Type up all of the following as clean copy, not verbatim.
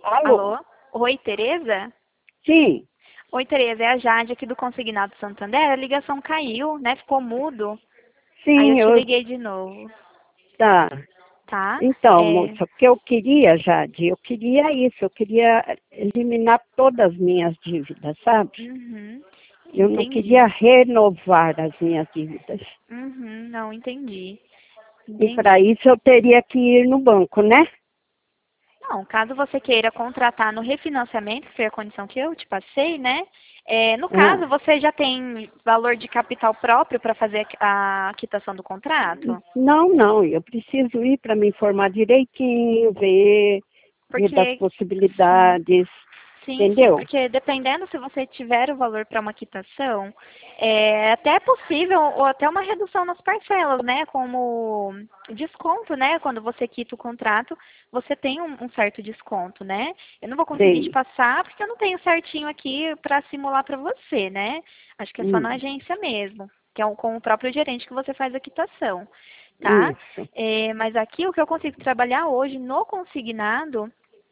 Alô? Alô? Oi, Tereza? Sim, Oi, Tereza, é a Jade aqui do Consignado Santander. A ligação caiu, né? Ficou mudo. Aí eu sim, te eu, liguei de novo, tá. tá? Então, É, moça, o que eu queria, Jade, eu queria isso, eu queria eliminar todas as minhas dívidas, sabe? uhum, Eu não queria entendi. renovar as minhas dívidas. Uhum, não, entendi. E para Entendi. isso eu teria que ir no banco, né? Não, caso você queira contratar no refinanciamento, que foi a condição que eu te passei, né? No Ah, caso, você já tem valor de capital próprio para fazer a quitação do contrato? não, não, eu preciso ir para me informar direitinho, ver das Porque, sim. possibilidades, Sim, sim, entendeu? porque dependendo se você tiver o valor para uma quitação, até é possível ou até uma redução nas parcelas, né? Como desconto, né? Quando você quita o contrato, você tem um certo desconto, né? Eu não vou conseguir te Sei. passar porque eu não tenho certinho aqui para simular para você, né? Acho que é só na Hum, agência mesmo, que é com o próprio gerente que você faz a quitação, tá? isso. Mas aqui o que eu consigo trabalhar hoje no consignado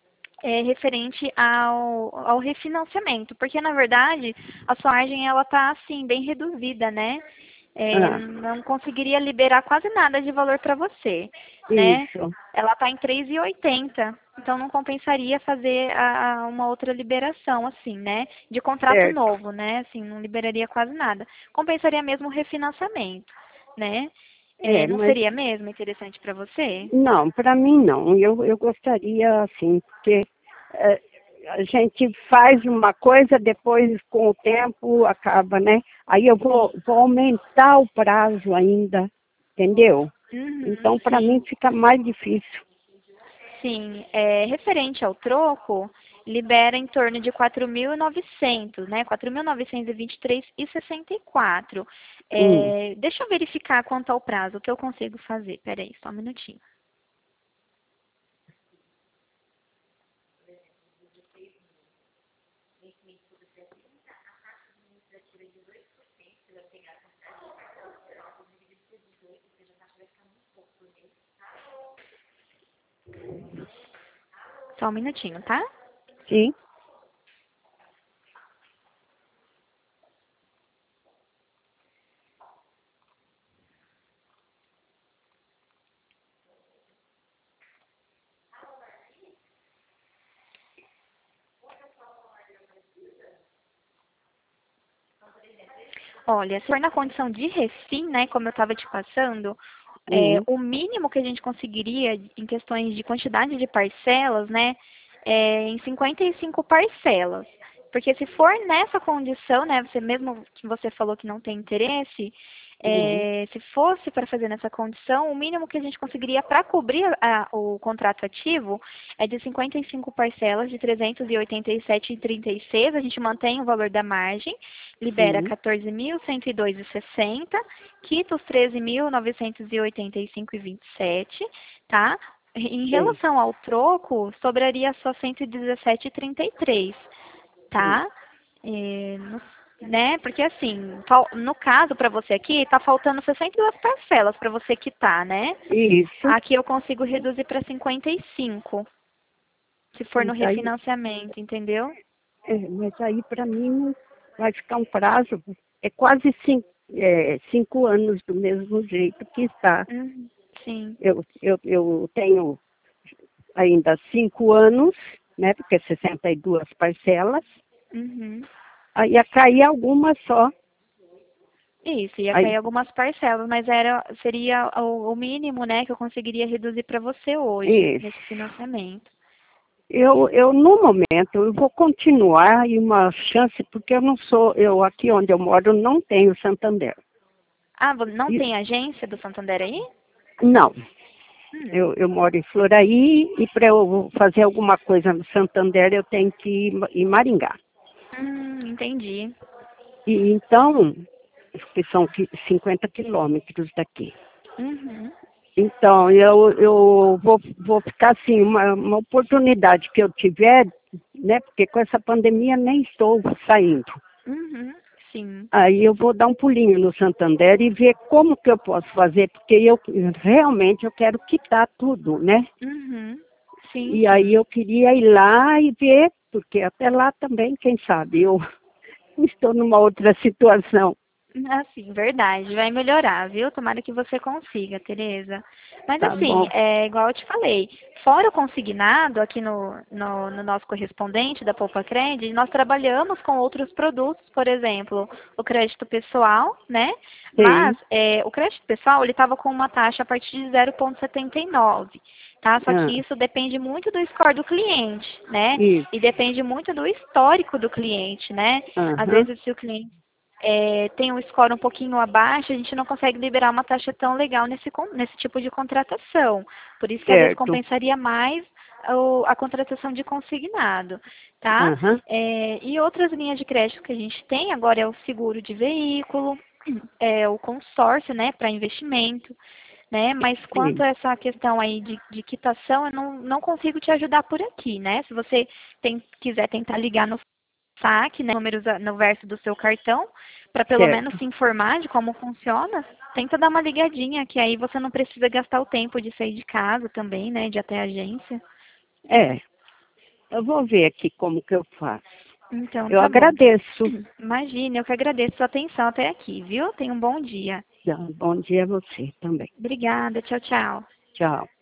referente ao refinanciamento, porque na verdade a sua margem ela está assim bem reduzida, né? Ah, Não conseguiria liberar quase nada de valor para você, né? isso. Ela está em 3,80, então não compensaria fazer uma outra liberação assim, né? De contrato Certo. novo, né? Assim, não liberaria quase nada. Compensaria mesmo o refinanciamento, né? É, Não mas seria mesmo interessante para você? não, para mim não. Eu gostaria assim, porque é, a gente faz uma coisa, depois com o tempo acaba, né? Aí eu Sim. vou aumentar o prazo ainda, entendeu? Uhum, Então para mim sim. fica mais difícil. Sim, referente ao troco, libera em torno de 4.900, né? 4.923,64. Hum, Deixa eu verificar quanto ao prazo, que eu consigo fazer. Peraí, só um minutinho. Só um minutinho, tá? sim. Olha, se for na condição de refim, né, como eu estava te passando, Hum, o mínimo que a gente conseguiria em questões de quantidade de parcelas, né, é em 55 parcelas. Porque se for nessa condição, né, você mesmo que você falou que não tem interesse, hum, se fosse para fazer nessa condição, o mínimo que a gente conseguiria para cobrir o contrato ativo é de 55 parcelas de 387,36. A gente mantém o valor da margem, libera sim, 14.102,60, quita os 13.985,27, tá? Em sei. relação ao troco, sobraria só 117,33, Hum, tá? Né? Porque assim, no caso para você aqui, tá faltando 62 parcelas para você quitar, né? isso. Aqui eu consigo reduzir para 55, se for no Mas aí, refinanciamento, entendeu? mas aí para mim vai ficar um prazo, é quase 5 anos do mesmo jeito que está. Uhum, sim. Eu tenho ainda 5 anos, né? Porque 62 parcelas, Uhum. aí ia cair algumas só. Isso, ia cair Aí, algumas parcelas, mas seria o mínimo, né, que eu conseguiria reduzir para você hoje, isso. nesse financiamento. No momento, eu vou continuar e uma chance, porque eu aqui onde eu moro não tenho Santander. Ah, não E, tem agência do Santander aí? não, Hum, eu moro em Floraí e para eu fazer alguma coisa no Santander eu tenho que ir em Maringá. entendi. E então, que são 50 quilômetros daqui. Uhum, Então, eu vou ficar assim, uma oportunidade que eu tiver, né? Porque com essa pandemia nem estou saindo. uhum, sim. Aí eu vou dar um pulinho no Santander e ver como que eu posso fazer, porque realmente eu quero quitar tudo, né? Uhum, Sim, E aí eu queria ir lá e ver, porque até lá também, quem sabe, eu estou numa outra situação. assim, verdade, vai melhorar, viu? Tomara que você consiga, Tereza. Mas Tá assim, bom. é igual eu te falei, fora o consignado, aqui no nosso correspondente da Poupa Cred, nós trabalhamos com outros produtos, por exemplo, o crédito pessoal, né? Mas Sim. o crédito pessoal, ele estava com uma taxa a partir de 0,79, tá? Só Ah, que isso depende muito do score do cliente, né? isso. E depende muito do histórico do cliente, né? Às Aham. vezes, se o cliente tem um score um pouquinho abaixo, a gente não consegue liberar uma taxa tão legal nesse tipo de contratação. Por isso que às vezes Certo. compensaria mais a contratação de consignado, tá? Aham. E outras linhas de crédito que a gente tem agora é o seguro de veículo, o consórcio, né, para investimento, né? Mas quanto Sim. a essa questão aí de quitação, eu não consigo te ajudar por aqui, né? Se você quiser tentar ligar no saque, né, números no verso do seu cartão, para pelo menos Certo. se informar de como funciona, tenta dar uma ligadinha, que aí você não precisa gastar o tempo de sair de casa também, né, de ir até a agência. É, eu vou ver aqui como que eu faço. Então, Eu tá bom. agradeço. Imagine, eu que agradeço a sua atenção até aqui, viu? Tenha um bom dia. Bom dia a você também. Obrigada, tchau, tchau. Tchau.